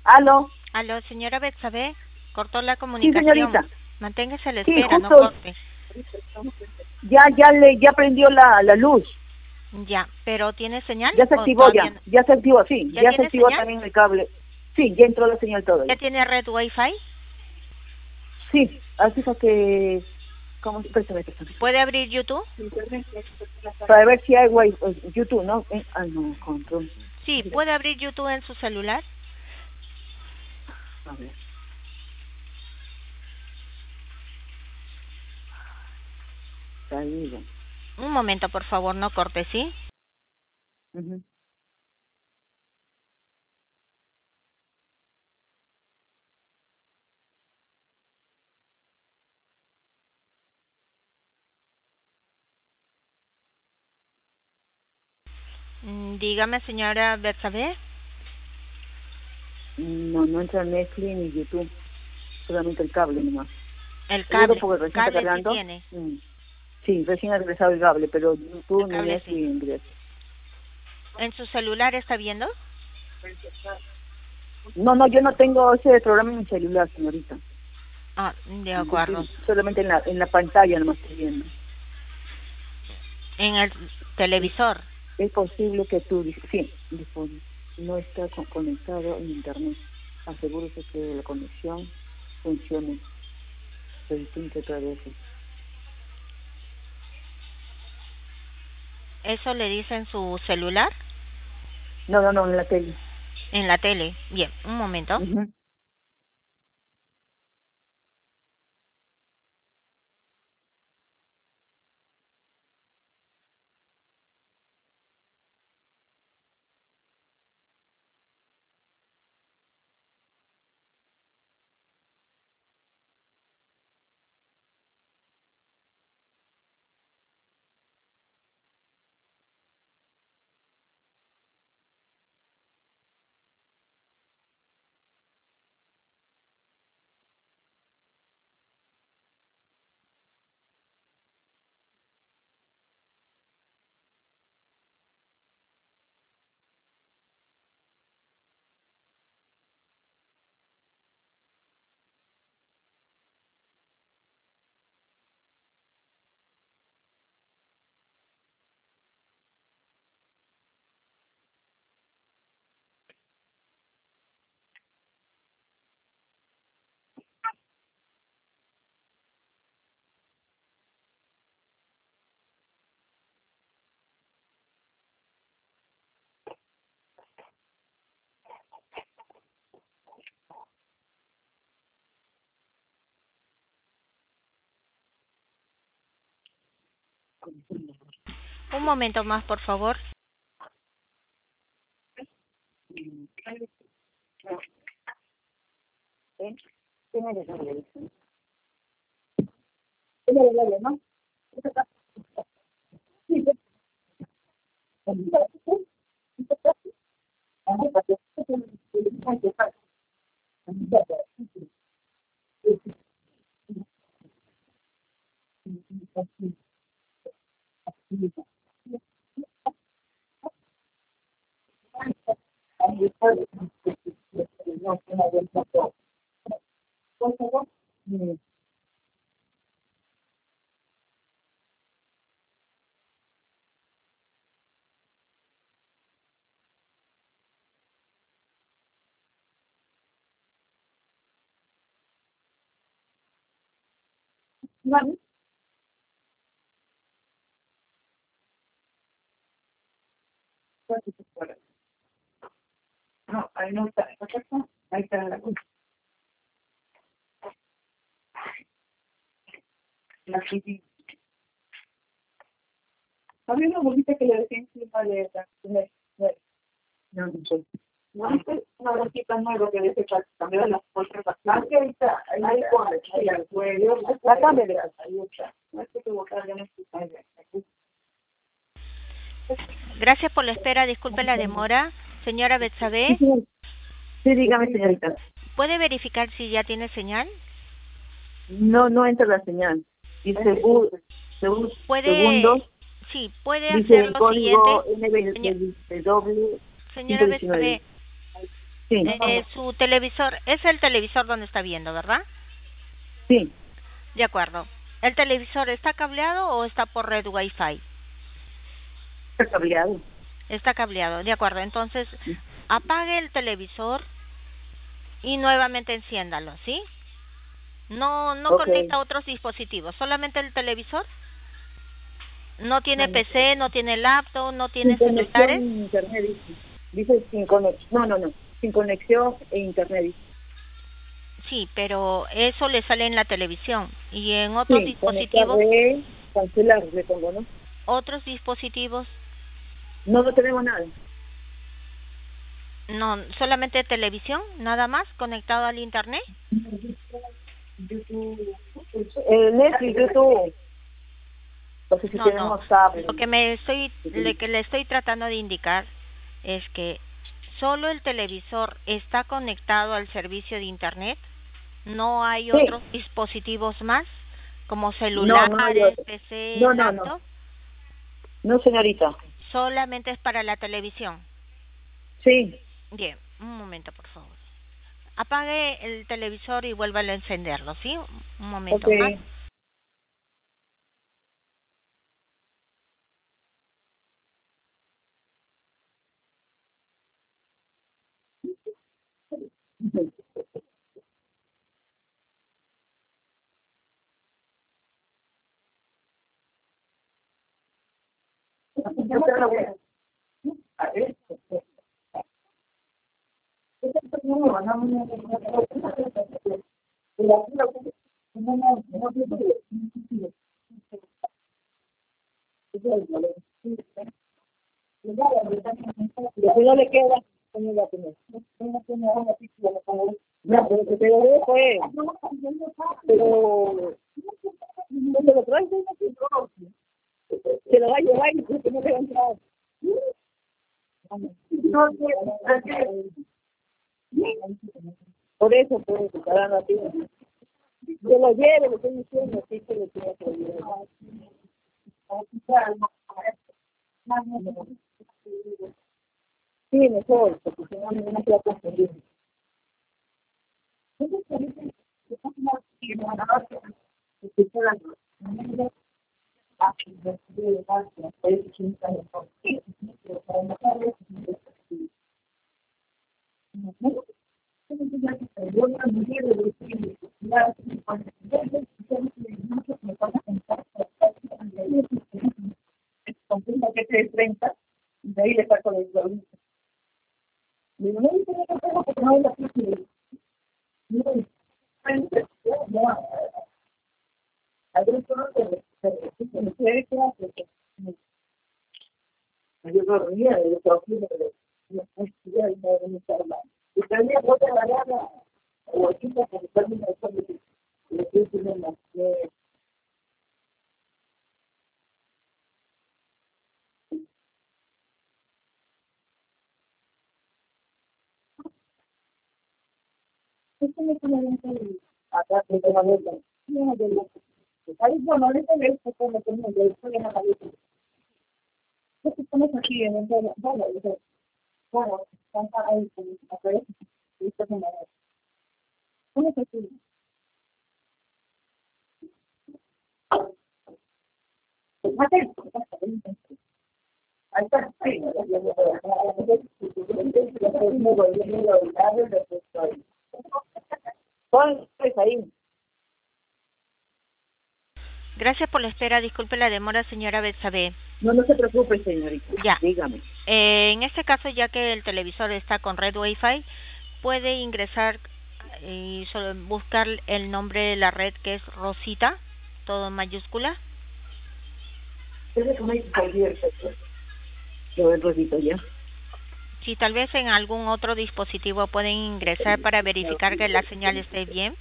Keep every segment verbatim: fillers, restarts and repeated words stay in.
Aló. Aló, señora Betsabe, cortó la Sí, comunicación. señorita. Manténgase a la Sí, espera, no justo. corte. Ya, ya le, ya prendió la, la luz. Ya, pero ¿tiene señal Ya se o activó todavía ya. no? Ya se activó, sí. ¿Ya Ya se tiene activó señal? también el cable. Sí, ya entró la señal todo ¿Ya ya. tiene red Wi-Fi? Sí, así es que... ¿Cómo? Préstame, préstame. ¿Puede abrir YouTube? Para ver si hay wi- eh, YouTube, ¿no? Eh, ah, no, control. Sí, ¿puede abrir YouTube en su celular? A ver. Salida. Un momento, por favor, no corte, ¿sí? Ujú. Mm, Dígame, señora Betsabe. No, no entra Netflix ni YouTube. Solamente el cable nomás. El Seguro cable. porque recién está Cable sí cargando. tiene. Mm. Sí, recién ha regresado el cable, pero El YouTube ni cable Netflix sí. ingresa. ¿En su celular está viendo? No, no, yo no tengo ese programa en mi celular, señorita. Ah, de Yo acuerdo. estoy solamente en la, en la pantalla nomás estoy viendo. En el televisor. Es posible que tú, dis- sí, dispone, no está co- conectado en internet. Asegúrese que la conexión funcione. Se distingue otra vez. ¿Eso le dice en su celular? No, no, no, en la tele. En la tele. Bien, un momento. Ujú. Un momento más, por favor. ¿Eh? Tiene que ser de eso. Tiene que ser de, ¿no? Sí, sí. Por favor. Mm. Vale. No, ahí no está. Ahí está la cosa. La chiquita. Había una bolita que le decía encima de esa. No, no, no sé. No, es una bolita nueva que dice que cambió las bolsas. Más que ahorita, ahí pone, ahí al cuello. La cambia de esa, ahí está. No hay que equivocar, ya no está. Gracias por la espera. Disculpe la demora. Señora Sí, Betsabe, señor. Sí, dígame, señorita. ¿puede verificar si ya tiene señal? No, no entra la señal. Y segu- segu- Puede, segundo, sí, puede dice hacer el lo siguiente. código N Señor- W señora ciento diecinueve. Betsabe, Sí, Eh, su televisor, es el televisor donde está viendo, ¿verdad? sí, De acuerdo. ¿El televisor está cableado o está por red Wi-Fi? está cableado. Está cableado, de acuerdo. Entonces, apague el televisor y nuevamente enciéndalo, ¿sí? No, no Ok. conecta otros dispositivos, solamente el televisor. No tiene Bueno, P C, no tiene laptop, no sin tiene conexión celulares. a internet, dice. Dice sin conexión. No, no, no. Sin conexión e internet, dice. Sí, pero eso le sale en la televisión y en otros Sí, conectar dispositivos, de cancelar, le pongo, ¿no? otros dispositivos, No, no tenemos nada. no, solamente televisión, nada más conectado al internet. YouTube, eh, Netflix, YouTube. No sé si No, no. tenemos tablet. Lo que me estoy, lo que le estoy tratando de indicar es que solo el televisor está conectado al servicio de internet. No hay Sí. otros dispositivos más, como No, no hay celulares, otro. P C, No, no, no. laptop. No, señorita. Solamente es para la televisión. Sí. Bien, un momento, por favor. Apague el televisor y vuélvalo a encenderlo, ¿sí? Un Ok. momento más. Si no le queda, ¿cómo va a tener? No, pero que te lo dejo, eh. Pero, ¿no te lo traes? Se lo va a llevar y creo que no le va a entrar. No, por eso, por eso, caramba, así. Que lo lleve, le estoy diciendo, así que le tiene que llevar. Sí, mejor, porque si no, no se va a confundir. Con un paquete de treinta, y de ahí le saco los dos. Digo, no, dice, no tengo porque no hay la crisis. No, no, algunos son que se me puede quedar, porque yo dormía de los trabajos de los estudiantes y no de mi hermano. Y también voy a la gana, o aquí para que me de hacer lo que le estoy diciendo. Esto me pone acá, que tengo la vuelta. No, de lo ahí, bueno, ahorita le estoy como que no, le estoy en la cabeza. Entonces, estamos aquí en el bueno, bueno, bueno, están ahí con la cabeza. Y esto es una vez. ¿Cómo es así? Ahí está. Pues ahí. Gracias por la espera. Disculpe la demora, señora Betsabe. No, no se preocupe, señorita. Ya. Dígame. Eh, en este caso, ya que el televisor está con red Wi-Fi, puede ingresar y solo buscar el nombre de la red, que es Rosita, todo en mayúscula. Es como hay abierto. Lo ven Rosita ya. Si tal vez en algún otro dispositivo pueden ingresar para verificar que la señal esté bien.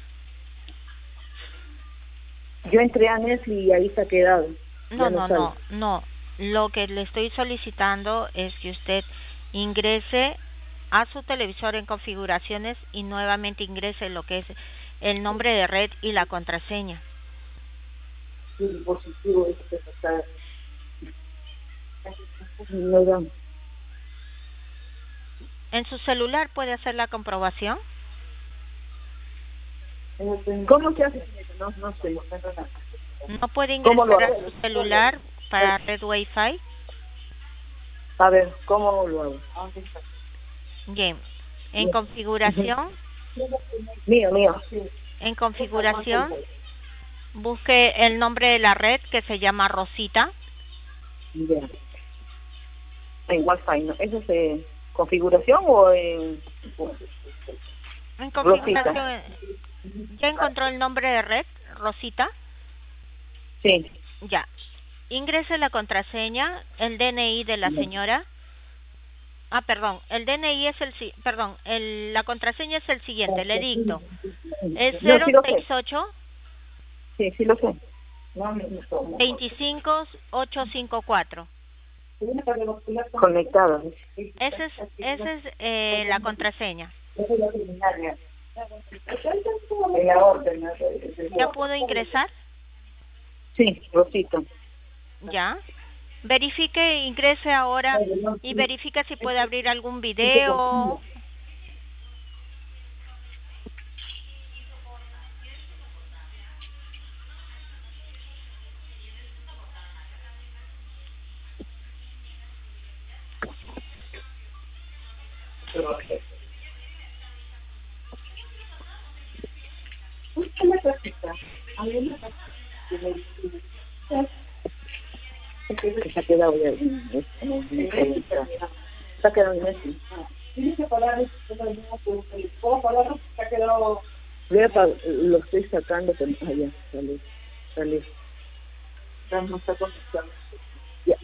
Yo entré a Netflix y ahí se ha quedado. No, Ya no no, sale. no, no. Lo que le estoy solicitando es que usted ingrese a su televisor en configuraciones y nuevamente ingrese lo que es el nombre de red y la contraseña. El dispositivo es que está. No da. ¿En su celular puede hacer la comprobación? ¿Cómo se hace? No, no sé. ¿No puede ¿Cómo lo ingresar a hago? su celular para red Wi-Fi? A ver, ¿cómo lo hago? Bien. En configuración, Mío, mío. en configuración, busque el nombre de la red que se llama Rosita. Ya. En Wi-Fi, ¿no? ¿Eso es eh, configuración o en En Rosita? configuración, ¿ya encontró el nombre de red, Rosita? Sí. Ya. Ingrese la contraseña, el D N I de la señora. Ah, perdón, el D N I es el, si- perdón, el, la contraseña es el siguiente, le dicto. Es No, cero sí lo sé. seis ocho, Sí, sí lo sé. veinticinco, ochocientos cincuenta y cuatro. Conectada. Esa es, esa es eh, la contraseña. En la orden. ¿Ya pudo ingresar? Sí, Rosita. Ya. Verifique, ingrese ahora y verifique si puede abrir algún video. Se ha quedado ya. Se ha quedado en eso. Tienes que parar, ¿puedo pararlo? Se ha quedado. Voy a pa- lo estoy sacando, pero allá, sale, sale. Ya no está conectado. Ya.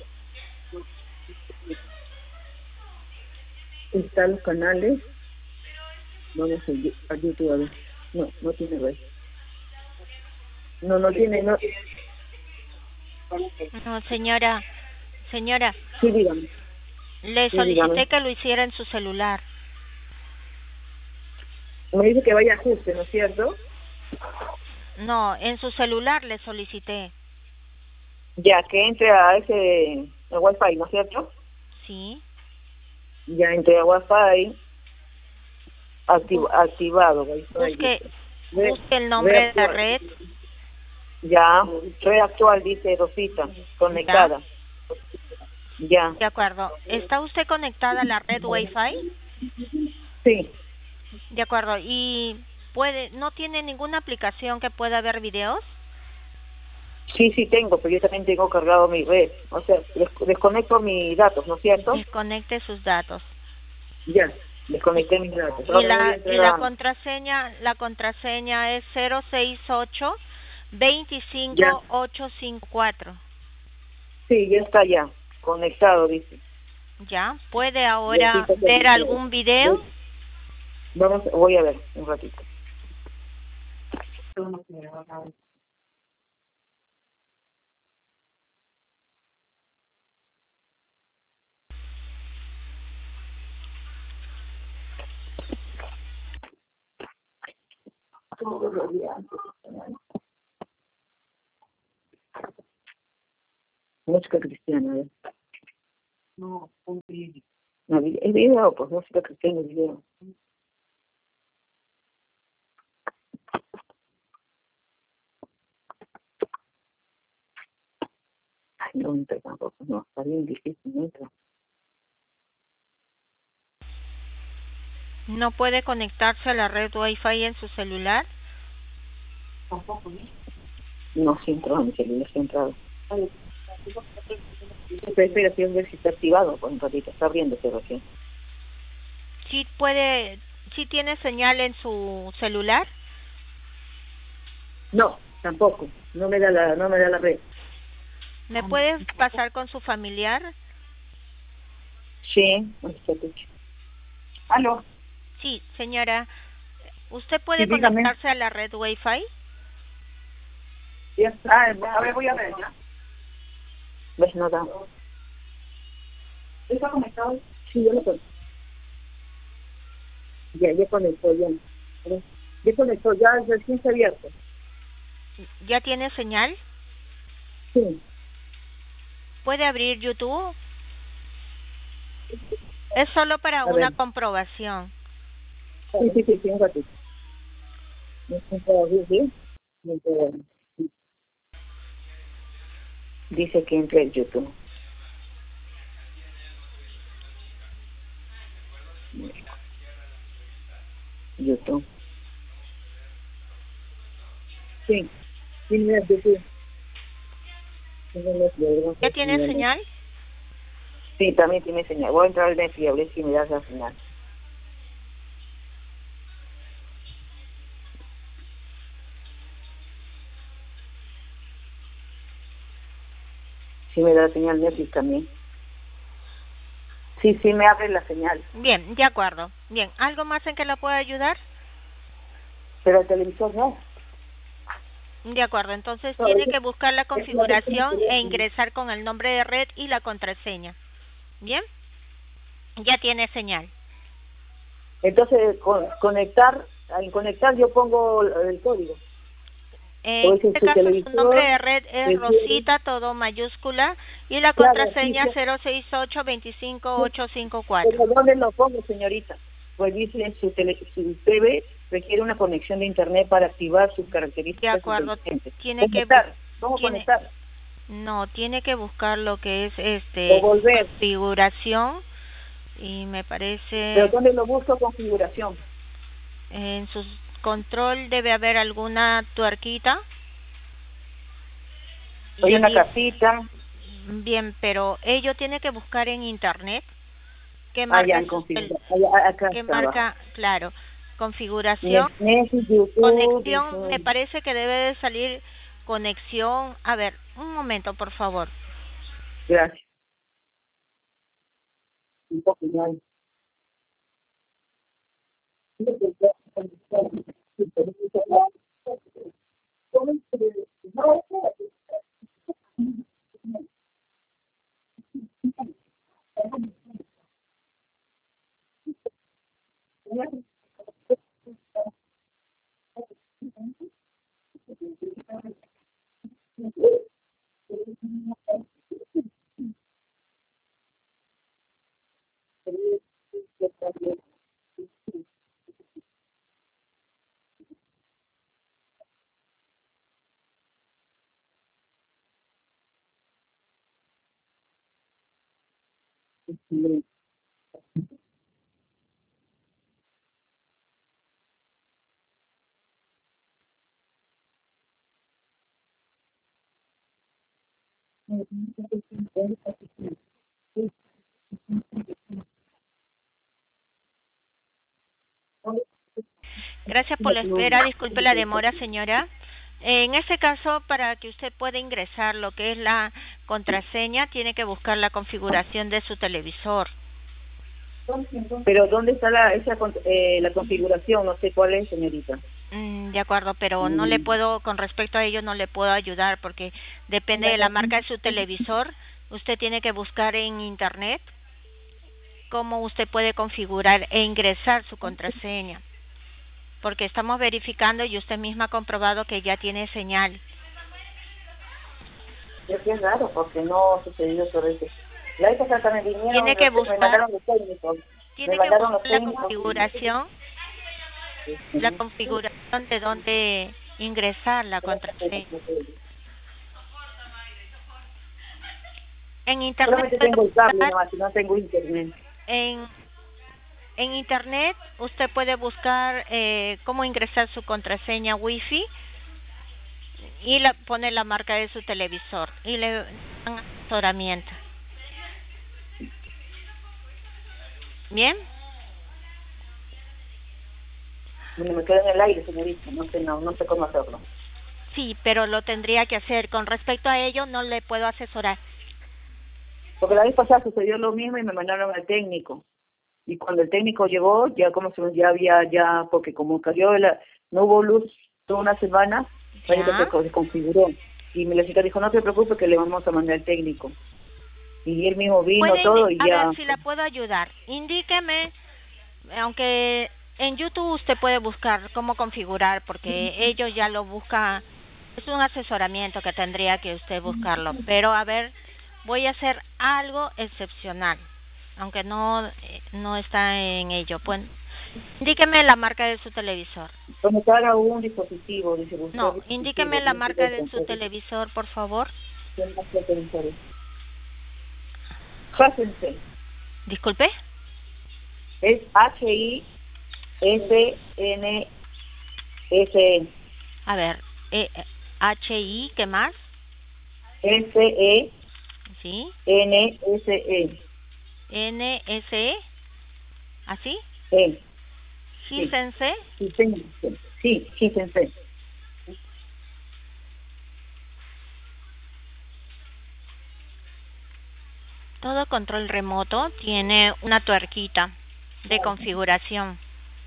Están los canales. Vamos a, Yu- a YouTube a ver. No, no tiene red. No, no tiene, no. No, señora, señora, Sí, dígame. le Sí, dígame. solicité que lo hiciera en su celular. Me dice que vaya a ajuste, ¿no es cierto? No, en su celular le solicité. Ya, que entre a ese el Wi-Fi, ¿no es cierto? Sí. Ya entre a Wi-Fi activ Bu- activado. Wi-Fi, busque, dice. Re, busque el re nombre de la actual. red. Ya, red actual, dice Rosita, Ya. conectada. Ya, De acuerdo. ¿Está usted conectada a la red Wi-Fi? sí, De acuerdo. ¿Y puede, no tiene ninguna aplicación que pueda ver videos? sí, sí tengo, pero yo también tengo cargado mi red. O sea, des- desconecto mis datos, ¿no es cierto? Desconecte sus datos. Ya, desconecté mis datos. Y Ahora voy a la y entrar la a... contraseña, la contraseña es cero seis ocho, Ya, veinticinco, ochocientos cincuenta y cuatro. sí, ya está ya, conectado, dice. ¿Ya? ¿Puede Ya sí ahora está ver conectado. algún video? Voy- Vamos, voy a ver un ratito. Todos los días. Música cristiana, ¿eh? No, un video. No, vi- es video, pues música cristiana, es video. Ay, no entra tampoco, no, está bien difícil, no entra. ¿No puede conectarse a la red Wi-Fi en su celular? Tampoco, ¿no? No, sí entró, mi celular sí ha entrado. Espera, espera, si es ver si está activado, pues un ratito, está abriéndose recién. ¿Sí puede, sí tiene señal en su celular? No, tampoco, no me da la, no me da la red. ¿Me puede pasar con su familiar? Sí, espérate. ¿Aló? Sí, señora. ¿Usted Sí, puede dígame. conectarse a la red Wi-Fi? Ya está. Ah, a ver, voy a ver, ¿ya? ¿Ves? No da. ¿Está conectado? Sí, yo lo conecto. Ya, ya conectó, ya. Ya conectó, ya recién está abierto. ¿Ya tiene señal? Sí. ¿Puede abrir YouTube? Es solo para A una ver. comprobación. Sí, sí, sí, sí, un ratito. Dice que entre el YouTube. YouTube. Sí, sí, mira, YouTube. ¿Ya tiene señal? Sí, también tiene señal. Voy a entrar al net y a ver si me das la señal. Sí me da señal Netflix también. Sí, sí me abre la señal. Bien, de acuerdo. Bien, ¿algo más en que la pueda ayudar? Pero el televisor no. De acuerdo, entonces No, tiene es, que buscar la es la que tiene configuración e teléfono. ingresar con el nombre de red y la contraseña. Bien, ya tiene señal. Entonces, con, conectar, al conectar yo pongo el código. En O es este su caso su nombre televisor, de red es requiere, Rosita, todo mayúscula, y la claro, sí, contraseña sí, cero seis ocho dos cinco sí. ocho cinco cuatro. Pero ¿dónde lo pongo, señorita? Pues dice, su, tele, su T V requiere una conexión de internet para activar sus De características acuerdo, inteligentes. tiene que bu- Conectar, ¿cómo tiene conectar? no, tiene que buscar lo que es O este volver. configuración y me Pero parece ¿dónde lo busco? Configuración. en su control debe haber alguna tuerquita y Hay una ahí casita, bien, pero ello tiene que buscar en internet qué allá marca en su tel- configuración, allá, acá qué está abajo. marca, claro, configuración, Netflix, YouTube, conexión, me dice, parece que debe de salir conexión. A ver, un momento, por favor. gracias. Un poco ya. Gracias por la espera, disculpe la demora, señora. En este caso, para que usted pueda ingresar lo que es la contraseña, tiene que buscar la configuración de su televisor. Pero ¿dónde está la, esa, con- eh, la configuración? No sé cuál es, señorita. Mm, de acuerdo, pero no le Mm. puedo, con respecto a ello, no le puedo ayudar porque depende de la marca de su televisor. Usted tiene que buscar en internet cómo usted puede configurar e ingresar su contraseña, porque estamos verificando y usted misma ha comprobado que ya tiene señal. Es que es raro porque no ha sucedido sobre eso. La vez pasada también vinieron, Tiene que me buscar, mandaron los técnicos. Me tiene que mandaron los buscar la técnicos configuración, y... la Ujú. configuración de dónde ingresar la contraseña. En internet Solamente puede tengo el cable buscar nomás, y no tengo internet. en en internet usted puede buscar eh, cómo ingresar su contraseña wifi y la, pone la marca de su televisor y le dan asesoramiento. Bien, Bueno, me quedo en el aire, señorita, no sé, no, no sé cómo hacerlo. sí, pero lo tendría que hacer. Con respecto a ello, no le puedo asesorar. Porque la vez pasada sucedió lo mismo y me mandaron al técnico. Y cuando el técnico llegó, ya como se ya había, ya, porque como cayó, la, no hubo luz toda una semana, parece que Ya. se co- se configuró. Y mi chica dijo, no te preocupes que le vamos a mandar al técnico. Y él mismo vino Puede, indi- todo y a ver ya. si la puedo ayudar. Indíqueme, aunque en YouTube usted puede buscar cómo configurar, porque ellos ya lo buscan. Es un asesoramiento que tendría que usted buscarlo. Pero a ver, voy a hacer algo excepcional. aunque no eh, no está en ello. Pues, indíqueme la marca de su televisor. Conectar a un dispositivo, dice buscar No, dispositivo, indíqueme la tiene que marca ver de con su todo. televisor, por favor. ¿Quién más puede pensar eso? Pásense. Disculpe. Es H I S N S E. A ver, eh, H I, ¿qué más? S E Sí. N S E. N S E, ¿así? E. Sí. Hisense. Hisense. Sí, Hisense. Todo control remoto tiene una tuerquita de configuración.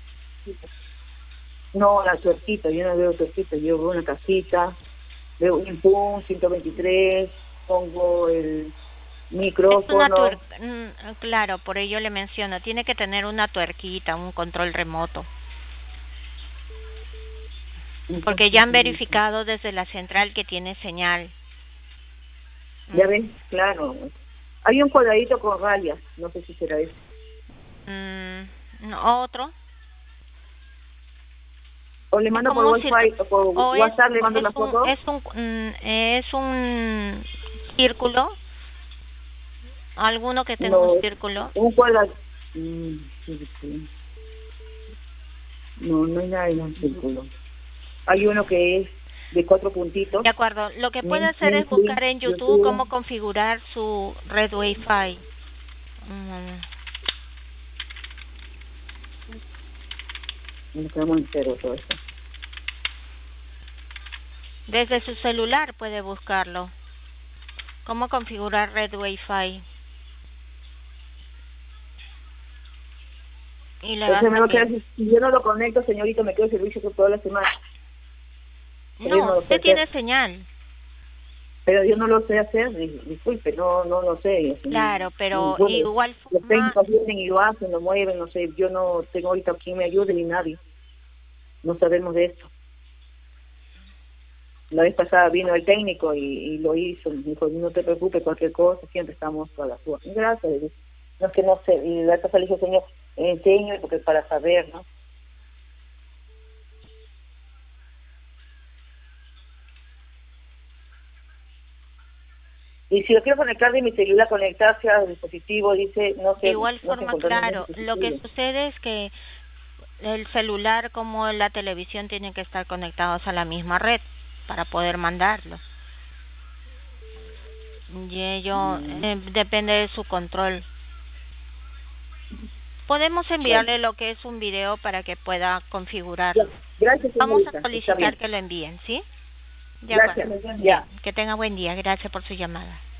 No, la tuerquita, yo no veo tuerquita, yo veo una casita, veo un pum, ciento veintitrés, pongo el Es una micrófono. tuerca, mm, claro, por ello le menciono, tiene que tener una tuerquita, un control remoto. Porque ya han verificado desde la central que tiene señal. Ya ves, claro. Hay un cuadradito con rayas, no sé si será eso. Mm, no, otro. O le Es mando por como un Wi-Fi círculo. o por O es, WhatsApp, le mando es la un, foto. es un, mm, es un círculo. Alguno que tenga un No, círculo. un cuadrado. Mm, sí, sí. No, no hay nada en un círculo. Hay uno que es de cuatro puntitos. De acuerdo. Lo que puede hacer es Netflix, buscar en YouTube YouTube. cómo configurar su red Wi-Fi. Mm, No quedamos en cero todo esto. Desde su celular puede buscarlo. Cómo configurar red Wi-Fi. Y le va a Entonces me va a quedar, salir. si yo no lo conecto, señorita, me quedo el servicio por toda la semana. Pero yo No, no lo sé usted tiene hacer. señal. Pero yo no lo sé hacer, dis- disculpe, no no lo sé. Así, Claro, pero bueno, igual los forma, técnicos vienen y lo hacen, lo mueven, no sé, yo no tengo ahorita quien me ayude ni nadie. No sabemos de esto. La vez pasada vino el técnico y, y lo hizo, me dijo, no te preocupes, cualquier cosa, siempre estamos para la suya. Gracias, le dije. No es que no sé, y la vez pasada le dije, señor, enseño porque para saber, ¿no? Y si lo quiero conectar de mi celular, conectarse al dispositivo, dice, no de sé, igual no se forma, encontró ningún claro, lo que dispositivo. sucede es que el celular como la televisión tienen que estar conectados a la misma red para poder mandarlo. Y ello Mm, eh, depende de su control. Podemos bueno, enviarle lo que es un video para que pueda ya. configurarlo. Gracias, Vamos a señorita, está solicitar bien. que lo envíen, ¿sí? De acuerdo. Gracias, Bien, ya. que tenga buen día. Gracias por su llamada.